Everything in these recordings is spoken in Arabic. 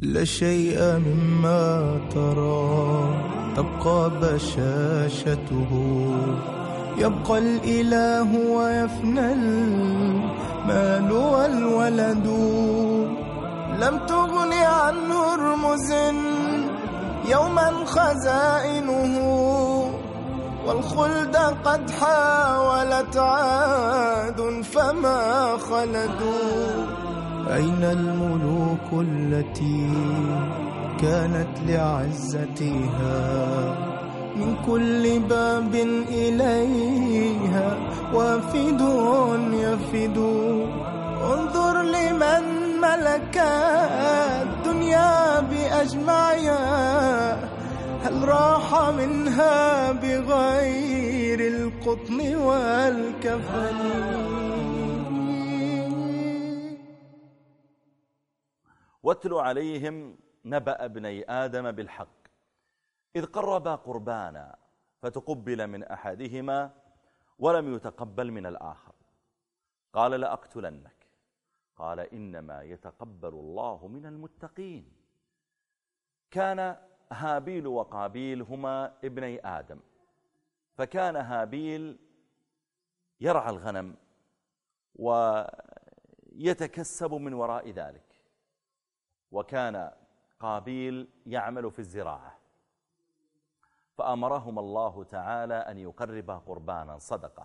لا شيء مما ترى تبقى بشاشته، يبقى الإله ويفنى المال والولد. لم تغن عن هرمز يوما خزائنه، والخلد قد حاولت عاد فما خلدوا. أين الملوك التي كانت لعزتها من كل باب إليها وافد يفد؟ انظر لمن ملك الدنيا بأجمعها، هل راح منها بغير القطن والكفن؟ واتل عليهم نبأ ابني آدم بالحق إذ قربا قربانا فتقبل من أحدهما ولم يتقبل من الآخر، قال لأقتلنك، قال إنما يتقبل الله من المتقين. كان هابيل وقابيل هما ابني آدم، فكان هابيل يرعى الغنم ويتكسب من وراء ذلك، وكان قابيل يعمل في الزراعة. فأمرهم الله تعالى أن يقربا قربانا صدقة،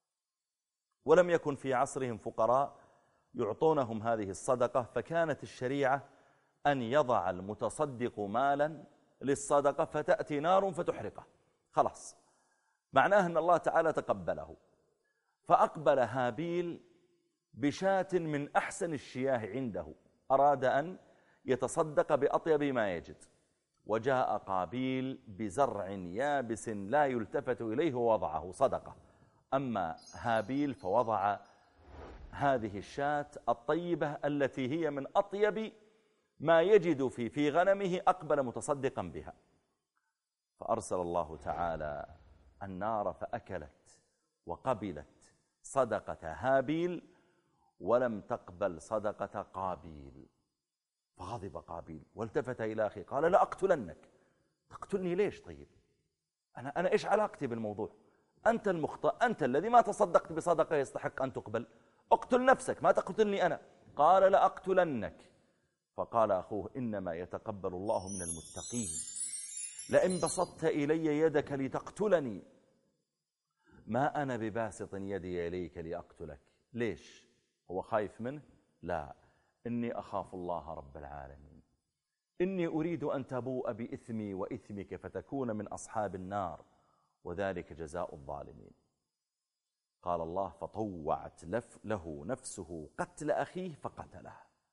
ولم يكن في عصرهم فقراء يعطونهم هذه الصدقة، فكانت الشريعة أن يضع المتصدق مالا للصدقة فتأتي نار فتحرقه، خلاص معناه أن الله تعالى تقبله. فأقبل هابيل بشاة من أحسن الشياه عنده، أراد أن يتصدق بأطيب ما يجد، وجاء قابيل بزرع يابس لا يلتفت إليه ووضعه صدقة. أما هابيل فوضع هذه الشاة الطيبة التي هي من أطيب ما يجد في غنمه، أقبل متصدقا بها. فأرسل الله تعالى النار فأكلت وقبلت صدقة هابيل ولم تقبل صدقة قابيل، فغضب قابيل والتفت إلى أخيه قال لأقتلنك. تقتلني ليش؟ طيب أنا إيش علاقتي بالموضوع؟ أنت المخطئ، أنت الذي ما تصدقت بصدقة يستحق أن تقبل، اقتل نفسك ما تقتلني أنا. قال لأقتلنك. فقال أخوه إنما يتقبل الله من المتقين، لئن بسطت إلي يدك لتقتلني ما أنا بباسط يدي إليك لأقتلك. ليش؟ هو خايف منه؟ لا، إني أخاف الله رب العالمين، إني أريد أن تبوء بإثمي وإثمك فتكون من أصحاب النار، وذلك جزاء الظالمين. قال الله فطوعت له نفسه قتل أخيه فقتله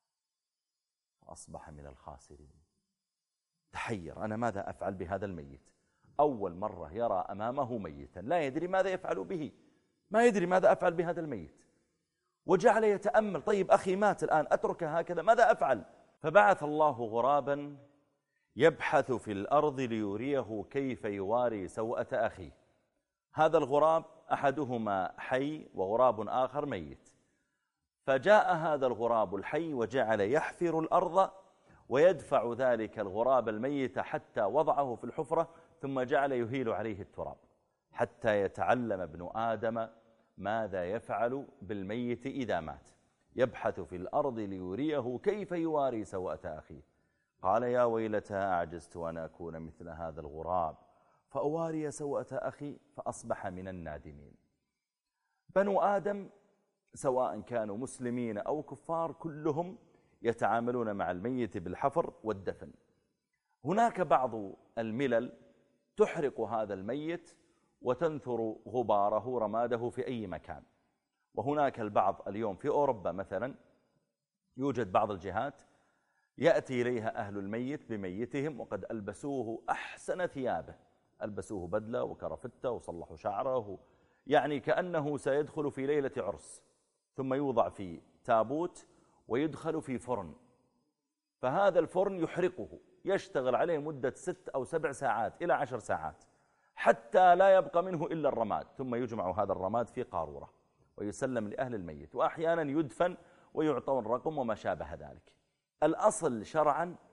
فأصبح من الخاسرين. تحير، أنا ماذا أفعل بهذا الميت؟ أول مرة يرى أمامه ميتا لا يدري ماذا يفعل به، ما يدري ماذا أفعل بهذا الميت، وجعل يتأمل طيب أخي مات الآن أتركه هكذا ماذا أفعل؟ فبعث الله غرابا يبحث في الأرض ليريه كيف يواري سوءة أخيه. هذا الغراب أحدهما حي وغراب آخر ميت، فجاء هذا الغراب الحي وجعل يحفر الأرض ويدفع ذلك الغراب الميت حتى وضعه في الحفرة، ثم جعل يهيل عليه التراب حتى يتعلم ابن آدم ماذا يفعل بالميت إذا مات. يبحث في الأرض ليريه كيف يواري سوءة أخيه. قال يا ويلتى أعجزت أن أكون مثل هذا الغراب فأواري سوءة أخي فأصبح من النادمين. بنو آدم سواء كانوا مسلمين أو كفار كلهم يتعاملون مع الميت بالحفر والدفن. هناك بعض الملل تحرق هذا الميت وتنثر غباره رماده في أي مكان، وهناك البعض اليوم في أوروبا مثلا يوجد بعض الجهات يأتي إليها أهل الميت بميتهم وقد ألبسوه أحسن ثيابه، ألبسوه بدلة وكرفتة وصلحوا شعره، يعني كأنه سيدخل في ليلة عرس، ثم يوضع في تابوت ويدخل في فرن، فهذا الفرن يحرقه يشتغل عليه مدة 6 أو 7 ساعات إلى 10 ساعات حتى لا يبقى منه إلا الرماد، ثم يجمع هذا الرماد في قارورة ويسلم لأهل الميت، وأحيانا يدفن ويعطون رقم وما شابه ذلك. الأصل شرعا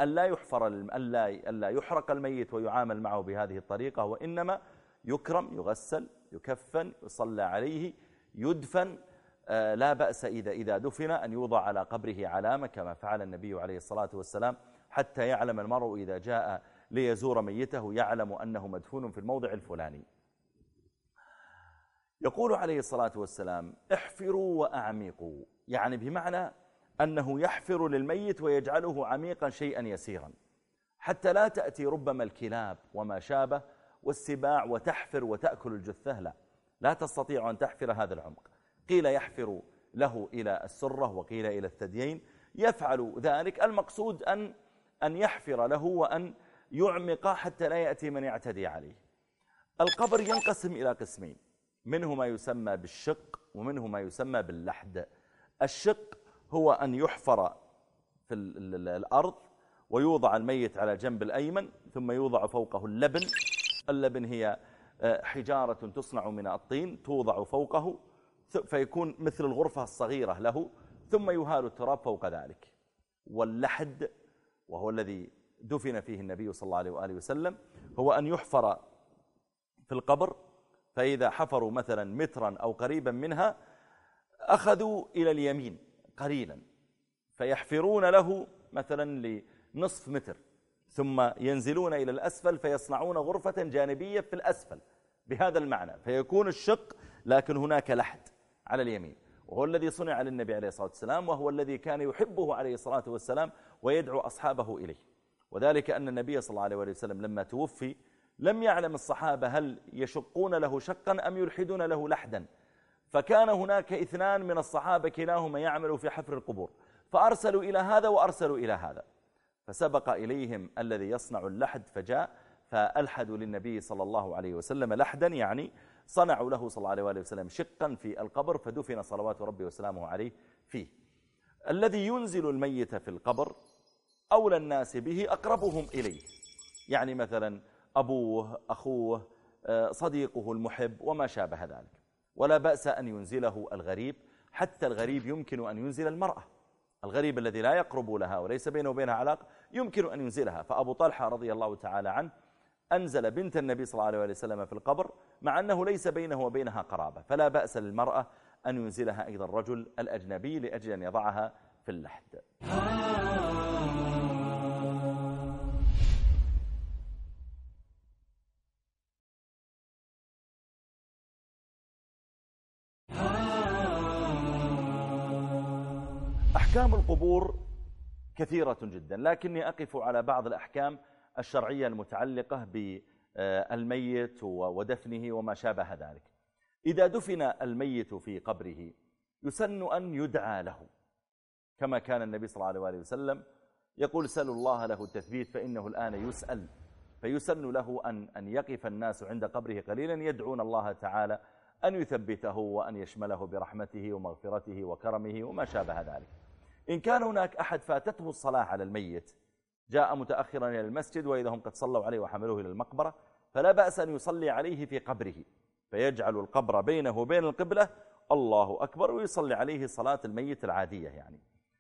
ألا يحرق الميت ويعامل معه بهذه الطريقة، وإنما يكرم، يغسل، يكفن، يصلى عليه، يدفن. لا بأس إذا دفن أن يوضع على قبره علامة كما فعل النبي عليه الصلاة والسلام، حتى يعلم المرء إذا جاء ليزور ميته يعلم أنه مدفون في الموضع الفلاني. يقول عليه الصلاة والسلام: احفروا وأعمقوا، يعني بمعنى أنه يحفر للميت ويجعله عميقا شيئا يسيرا، حتى لا تأتي ربما الكلاب وما شابه والسباع وتحفر وتأكل الجثة. لا تستطيع أن تحفر هذا العمق. قيل يحفر له إلى السرة وقيل إلى الثديين. يفعل ذلك، المقصود أن يحفر له وأن يعمق حتى لا يأتي من يعتدي عليه. القبر ينقسم إلى قسمين، منه ما يسمى بالشق ومنه ما يسمى باللحد. الشق هو أن يحفر في الأرض ويوضع الميت على جنب الأيمن، ثم يوضع فوقه اللبن. اللبن هي حجارة تصنع من الطين توضع فوقه فيكون مثل الغرفة الصغيرة له، ثم يهال التراب فوق ذلك. واللحد وهو الذي دفن فيه النبي صلى الله عليه وآله وسلم هو أن يحفر في القبر، فإذا حفروا مثلا مترا أو قريبا منها أخذوا إلى اليمين قليلا فيحفرون له مثلا لنصف متر، ثم ينزلون إلى الأسفل فيصنعون غرفة جانبية في الأسفل بهذا المعنى، فيكون الشق لكن هناك لحد على اليمين، وهو الذي صنع للنبي عليه الصلاة والسلام، وهو الذي كان يحبه عليه الصلاة والسلام ويدعو أصحابه إليه. وذلك أن النبي صلى الله عليه وسلم لما توفي لم يعلم الصحابة هل يشقون له شقا أم يلحدون له لحدا، فكان هناك اثنان من الصحابة كلاهما يعمل في حفر القبور، فأرسلوا إلى هذا وأرسلوا إلى هذا، فسبق إليهم الذي يصنع اللحد فجاء فألحدوا للنبي صلى الله عليه وسلم لحدا، يعني صنعوا له صلى الله عليه وسلم شقا في القبر فدفن صلوات ربي وسلامه عليه فيه. الذي ينزل الميت في القبر أولى الناس به أقربهم إليه، يعني مثلا أبوه، أخوه، صديقه المحب وما شابه ذلك. ولا بأس أن ينزله الغريب، حتى الغريب يمكن أن ينزل المرأة، الغريب الذي لا يقرب لها وليس بينه وبينها علاقة يمكن أن ينزلها. فأبو طلحة رضي الله تعالى عنه أنزل بنت النبي صلى الله عليه وسلم في القبر مع أنه ليس بينه وبينها قرابة، فلا بأس للمرأة أن ينزلها أيضا الرجل الأجنبي لأجل أن يضعها في اللحد. أحكام القبور كثيرة جدا، لكني أقف على بعض الأحكام الشرعية المتعلقة بالميت ودفنه وما شابه ذلك. إذا دفن الميت في قبره يسن أن يدعى له، كما كان النبي صلى الله عليه وسلم يقول: سلوا الله له التثبيت فإنه الآن يسأل. فيسن له أن يقف الناس عند قبره قليلا يدعون الله تعالى أن يثبته وأن يشمله برحمته ومغفرته وكرمه وما شابه ذلك. إن كان هناك أحد فاتته الصلاة على الميت، جاء متأخرا إلى المسجد وإذا هم قد صلوا عليه وحملوه إلى المقبرة، فلا بأس أن يصلي عليه في قبره، فيجعل القبر بينه وبين القبلة، الله أكبر، ويصلي عليه صلاة الميت العادية. يعني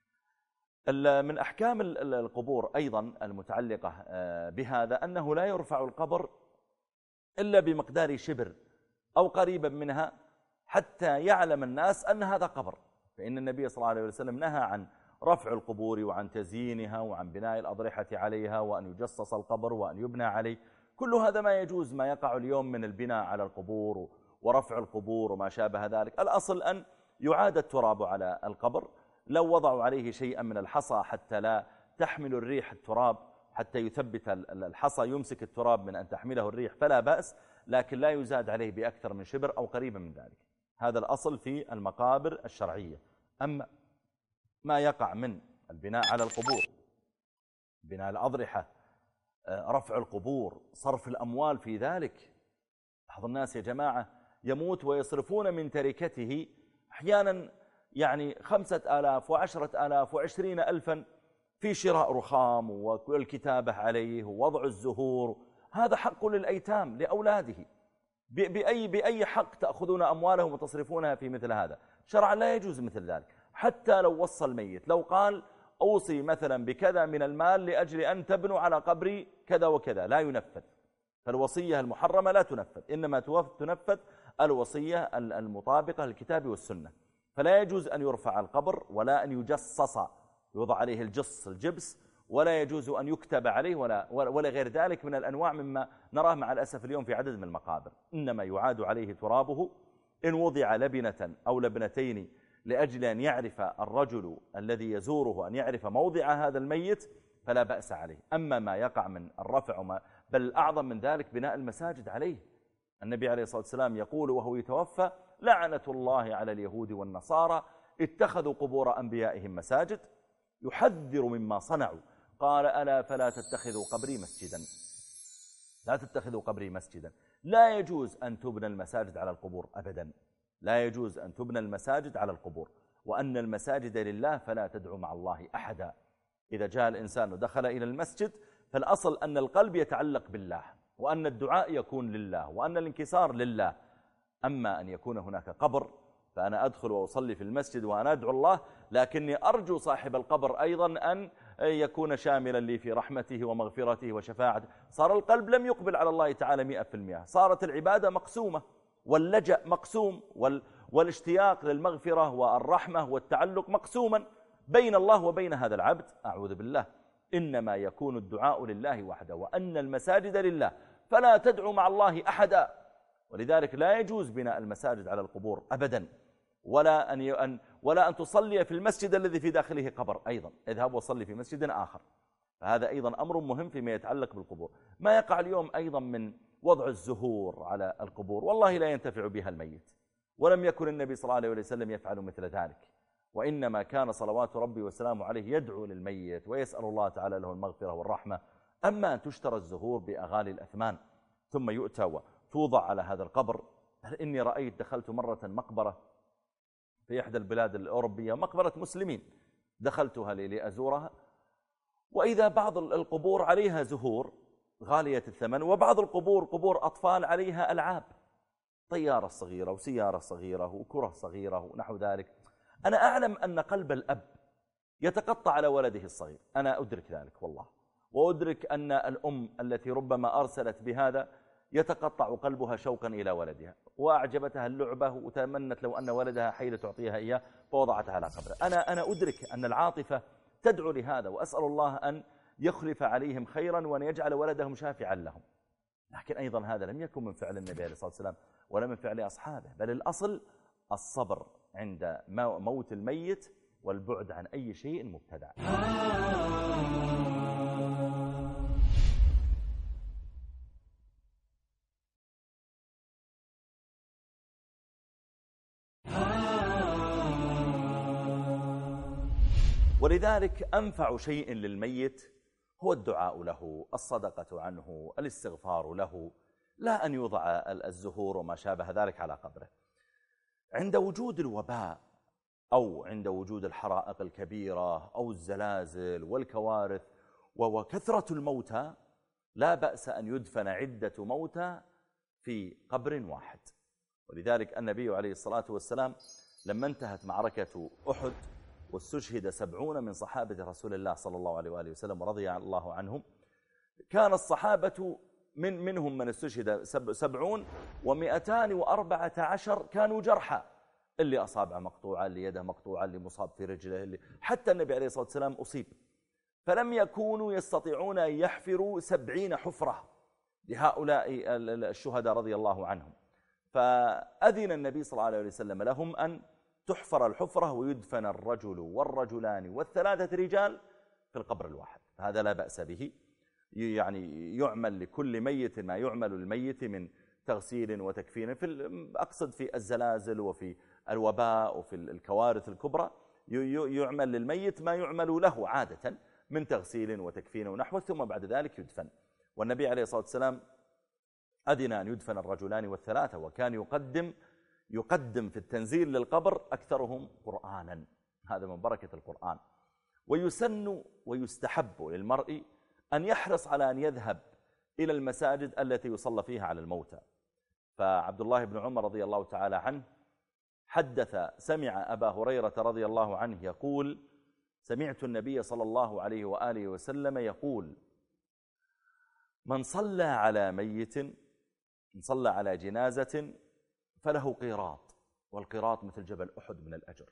من أحكام القبور أيضا المتعلقة بهذا أنه لا يرفع القبر إلا بمقدار شبر أو قريبا منها حتى يعلم الناس أن هذا قبر، فإن النبي صلى الله عليه وسلم نهى عن رفع القبور وعن تزيينها وعن بناء الأضرحة عليها وأن يجصص القبر وأن يبنى عليه. كل هذا ما يجوز، ما يقع اليوم من البناء على القبور ورفع القبور وما شابه ذلك. الأصل أن يعاد التراب على القبر، لو وضعوا عليه شيئا من الحصى حتى لا تحمل الريح التراب، حتى يثبت الحصى يمسك التراب من أن تحمله الريح فلا بأس، لكن لا يزاد عليه بأكثر من شبر أو قريبا من ذلك. هذا الأصل في المقابر الشرعية. أما ما يقع من البناء على القبور، بناء الأضرحة، رفع القبور، صرف الأموال في ذلك. بعض الناس يا جماعة يموت ويصرفون من تركته أحيانا يعني 5,000 و10,000 و20,000 في شراء رخام والكتابة عليه ووضع الزهور. هذا حق للأيتام لأولاده. بأي حق تأخذون أموالهم وتصرفونها في مثل هذا؟ شرعا لا يجوز مثل ذلك. حتى لو وصى الميت، لو قال أوصي مثلا بكذا من المال لأجل أن تبنوا على قبري كذا وكذا، لا ينفذ. فالوصية المحرمة لا تنفذ، إنما تنفذ الوصية المطابقة للكتاب والسنة. فلا يجوز أن يرفع القبر ولا أن يجصص، يوضع عليه الجبس، ولا يجوز أن يكتب عليه ولا غير ذلك من الأنواع مما نراه مع الأسف اليوم في عدد من المقابر. إنما يعاد عليه ترابه إن وضع لبنة أو لبنتين لأجل أن يعرف الرجل الذي يزوره أن يعرف موضع هذا الميت فلا بأس عليه. أما ما يقع من الرفع بل أعظم من ذلك بناء المساجد عليه. النبي عليه الصلاة والسلام يقول وهو يتوفى: لعنة الله على اليهود والنصارى اتخذوا قبور أنبيائهم مساجد، يحذر مما صنعوا. قال: ألا فلا تتخذوا قبري مسجدا، لا تتخذوا قبري مسجدا. لا يجوز أن تبنى المساجد على القبور أبدا، لا يجوز أن تبنى المساجد على القبور، وأن المساجد لله فلا تدعو مع الله أحدا. إذا جاء الإنسان ودخل إلى المسجد فالأصل أن القلب يتعلق بالله، وأن الدعاء يكون لله، وأن الانكسار لله. أما أن يكون هناك قبر فأنا أدخل وأصلي في المسجد وأنا أدعو الله، لكني أرجو صاحب القبر أيضا أن يكون شاملا لي في رحمته ومغفرته وشفاعته، صار القلب لم يقبل على الله تعالى 100%، صارت العبادة مقسومة، واللجأ مقسوم، والاشتياق للمغفرة والرحمة والتعلق مقسوما بين الله وبين هذا العبد. أعوذ بالله. إنما يكون الدعاء لله وحده، وأن المساجد لله فلا تدعو مع الله أحدا. ولذلك لا يجوز بناء المساجد على القبور أبدا، ولا أن تصلي في المسجد الذي في داخله قبر أيضا، اذهب وصلي في مسجد آخر. فهذا أيضا أمر مهم فيما يتعلق بالقبور. ما يقع اليوم أيضا من وضع الزهور على القبور، والله لا ينتفع بها الميت، ولم يكن النبي صلى الله عليه وسلم يفعل مثل ذلك، وإنما كان صلوات ربي وسلامه عليه يدعو للميت ويسأل الله تعالى له المغفرة والرحمة. أما أن تشترى الزهور بأغالي الأثمان ثم يؤتى وتوضع على هذا القبر. إني رأيت، دخلت مرة مقبرة في إحدى البلاد الأوروبية، مقبرة مسلمين، دخلتها لأزورها، وإذا بعض القبور عليها زهور غالية الثمن، وبعض القبور قبور أطفال عليها ألعاب، طيارة صغيرة وسيارة صغيرة وكرة صغيرة ونحو ذلك. أنا أعلم أن قلب الأب يتقطع على ولده الصغير، أنا أدرك ذلك والله، وأدرك أن الأم التي ربما أرسلت بهذا يتقطع قلبها شوقا إلى ولدها، وأعجبتها اللعبة وتمنت لو أن ولدها حي لتعطيها إياه فوضعتها على قبره. أنا أدرك أن العاطفة تدعو لهذا، وأسأل الله أن يخلف عليهم خيرا وأن يجعل ولدهم شافعا لهم. لكن أيضا هذا لم يكن من فعل النبي عليه الصلاة والسلام ولا من فعل أصحابه، بل الأصل الصبر عند موت الميت والبعد عن أي شيء مبتدع. ولذلك أنفع شيء للميت هو الدعاء له، الصدقة عنه، الاستغفار له، لا أن يوضع الزهور وما شابه ذلك على قبره. عند وجود الوباء أو عند وجود الحرائق الكبيرة أو الزلازل والكوارث وكثرة الموتى، لا بأس أن يدفن عدة موتى في قبر واحد. ولذلك النبي عليه الصلاة والسلام لما انتهت معركة أحد واستشهد 70 من صحابة رسول الله صلى الله عليه وآله وسلم ورضي الله عنهم، كان الصحابة منهم من استشهد 70 و214 كانوا جرحى، اللي أصابعه مقطوعة، اللي يده مقطوعة، اللي مصاب في رجله، حتى النبي عليه الصلاة والسلام أصيب. فلم يكونوا يستطيعون أن يحفروا 70 حفرة لهؤلاء الشهداء رضي الله عنهم، فأذن النبي صلى الله عليه وسلم لهم أن تحفر الحفرة ويدفن الرجل والرجلان والثلاثة رجال في القبر الواحد. هذا لا بأس به، يعني يعمل لكل ميت ما يعمل الميت من تغسيل وتكفين، أقصد في الزلازل وفي الوباء وفي الكوارث الكبرى، يعمل للميت ما يعمل له عادة من تغسيل وتكفين ونحوه، ثم بعد ذلك يدفن. والنبي عليه الصلاة والسلام أذن أن يدفن الرجلان والثلاثة، وكان يقدم في التنزيل للقبر أكثرهم قرآنا، هذا من بركة القرآن. ويسن ويستحب للمرء أن يحرص على أن يذهب إلى المساجد التي يصلى فيها على الموتى. فعبد الله بن عمر رضي الله تعالى عنه سمع أبا هريرة رضي الله عنه يقول: سمعت النبي صلى الله عليه وآله وسلم يقول: من صلى على ميت، من صلى على جنازة فله قيراط، والقيراط مثل جبل أحد من الأجر،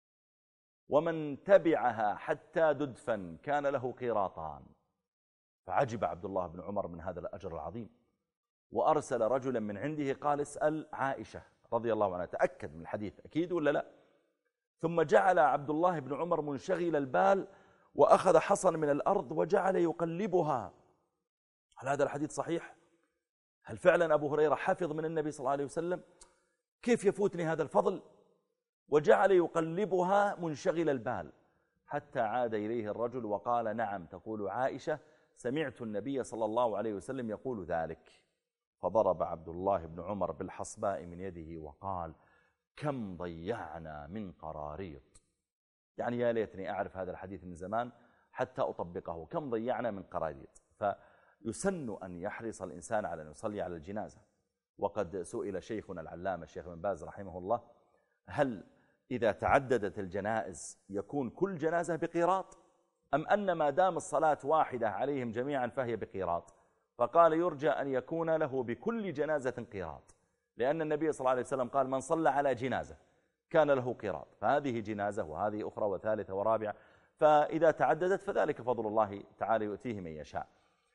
ومن تبعها حتى تدفن كان له قيراطان. فعجب عبد الله بن عمر من هذا الأجر العظيم، وأرسل رجلا من عنده قال: اسأل عائشة رضي الله عنها، تأكد من الحديث أكيد ولا لا. ثم جعل عبد الله بن عمر منشغل البال وأخذ حصن من الأرض وجعل يقلبها. هل هذا الحديث صحيح؟ هل فعلا أبو هريرة حفظ من النبي صلى الله عليه وسلم؟ كيف يفوتني هذا الفضل؟ وجعل يقلبها منشغل البال حتى عاد إليه الرجل وقال: نعم، تقول عائشة سمعت النبي صلى الله عليه وسلم يقول ذلك. فضرب عبد الله بن عمر بالحصباء من يده وقال: كم ضيعنا من قراريط. يعني يا ليتني أعرف هذا الحديث من زمان حتى أطبقه. كم ضيعنا من قراريط. فيسن أن يحرص الإنسان على أن يصلي على الجنازة. وقد سئل شيخنا العلامة الشيخ بن باز رحمه الله: هل إذا تعددت الجنائز يكون كل جنازة بقيراط، أم أن ما دام الصلاة واحدة عليهم جميعا فهي بقيراط؟ فقال: يرجى أن يكون له بكل جنازة قيراط، لأن النبي صلى الله عليه وسلم قال: من صلى على جنازة كان له قيراط، فهذه جنازة وهذه أخرى وثالثة ورابعة، فإذا تعددت فذلك فضل الله تعالى يؤتيه من يشاء.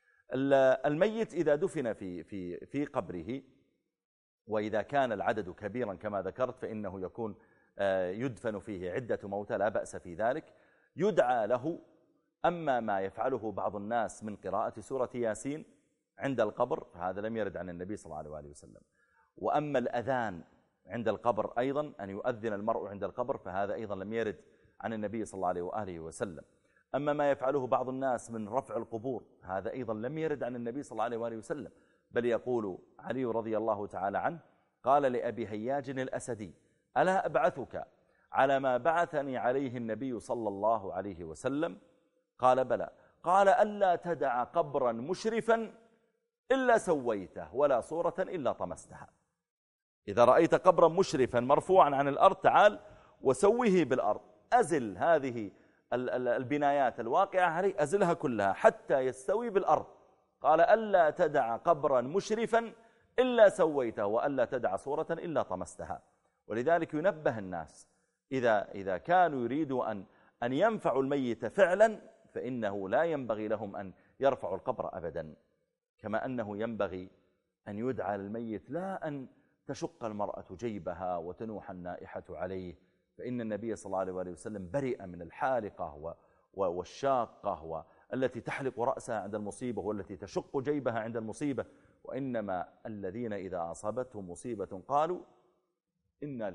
الميت إذا دفن في قبره، وإذا كان العدد كبيرا كما ذكرت فإنه يكون يدفن فيه عدة موتى، لا بأس في ذلك. يدعى له. أما ما يفعله بعض الناس من قراءة سورة ياسين عند القبر فهذا لم يرد عن النبي صلى الله عليه وسلم. وأما الأذان عند القبر أيضا، أن يؤذن المرء عند القبر، فهذا أيضا لم يرد عن النبي صلى الله عليه وآله وسلم. أما ما يفعله بعض الناس من رفع القبور هذا أيضا لم يرد عن النبي صلى الله عليه وآله وسلم. بل يقول علي رضي الله تعالى عنه: قال لأبي هياج الأسدي: ألا أبعثك على ما بعثني عليه النبي صلى الله عليه وسلم؟ قال: بلى. قال: ألا تدع قبرا مشرفا إلا سويته، ولا صورة إلا طمستها. إذا رأيت قبرا مشرفا مرفوعا عن الأرض تعال وسويه بالأرض، أزل هذه البنايات الواقعة عليه، أزلها كلها حتى يستوي بالأرض. قال: ألا تدع قبرا مشرفا إلا سويته، وألا تدع صورة إلا طمستها. ولذلك ينبه الناس إذا كانوا يريدوا أن ينفعوا الميت فعلا، فإنه لا ينبغي لهم أن يرفعوا القبر أبدا. كما أنه ينبغي أن يدعى للميت لا أن تشق المرأة جيبها وتنوح النائحة عليه، فإن النبي صلى الله عليه وسلم برئ من الحالقة والشاقة والتي تحلق رأسها عند المصيبة والتي تشق جيبها عند المصيبة. وإنما الذين إذا أصابتهم مصيبة قالوا: إنا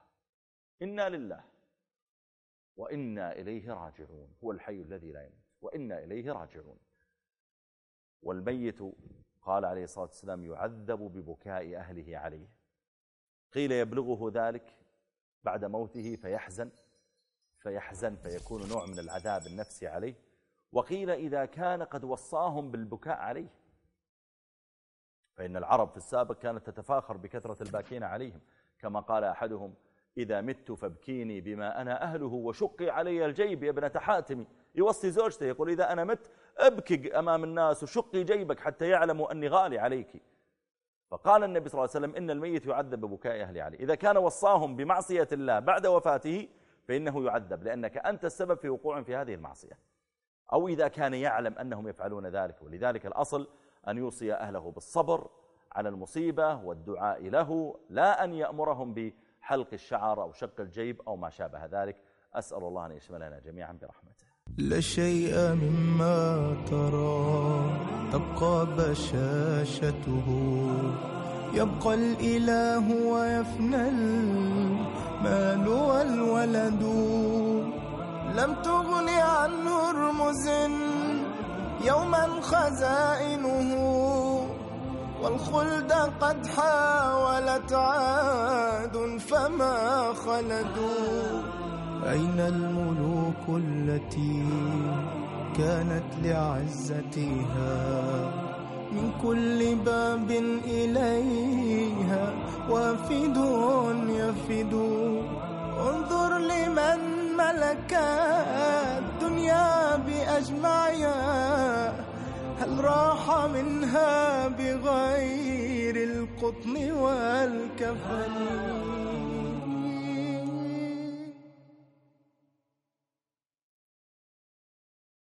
لله وإنا إليه راجعون. هو الحي الذي لا يموت وإنا إليه راجعون. والميت قال عليه الصلاة والسلام: يعذب ببكاء أهله عليه. قيل يبلغه ذلك بعد موته فيحزن فيكون نوع من العذاب النفسي عليه. وقيل إذا كان قد وصاهم بالبكاء عليه، فإن العرب في السابق كانت تتفاخر بكثرة الباكين عليهم، كما قال أحدهم: إذا مت فابكيني بما أنا أهله وشقي علي الجيب يا ابنة حاتم. يوصي زوجته يقول: إذا أنا مت أبكي أمام الناس وشقي جيبك حتى يعلموا أني غالي عليك. فقال النبي صلى الله عليه وسلم: إن الميت يعذب ببكاء أهله عليه. إذا كان وصاهم بمعصية الله بعد وفاته فإنه يعذب، لأنك أنت السبب في وقوع في هذه المعصية، أو إذا كان يعلم أنهم يفعلون ذلك. ولذلك الأصل أن يوصي أهله بالصبر على المصيبة والدعاء له، لا أن يأمرهم بحلق الشعر أو شق الجيب أو ما شابه ذلك. أسأل الله أن يشملنا جميعا برحمته. لا شيء مما ترى تبقى بشاشته، يبقى الإله ويفنى المال والولد. لم تغن عن هرمز يوما خزائنه، والخلد قد حاولت عاد فما خلدوا. أين الملوك التي كانت لعزتها، من كل باب إليها وافد يفد. انظر لمن لك الدنيا بأجمعها، هل راح منها بغير القطن والكفن؟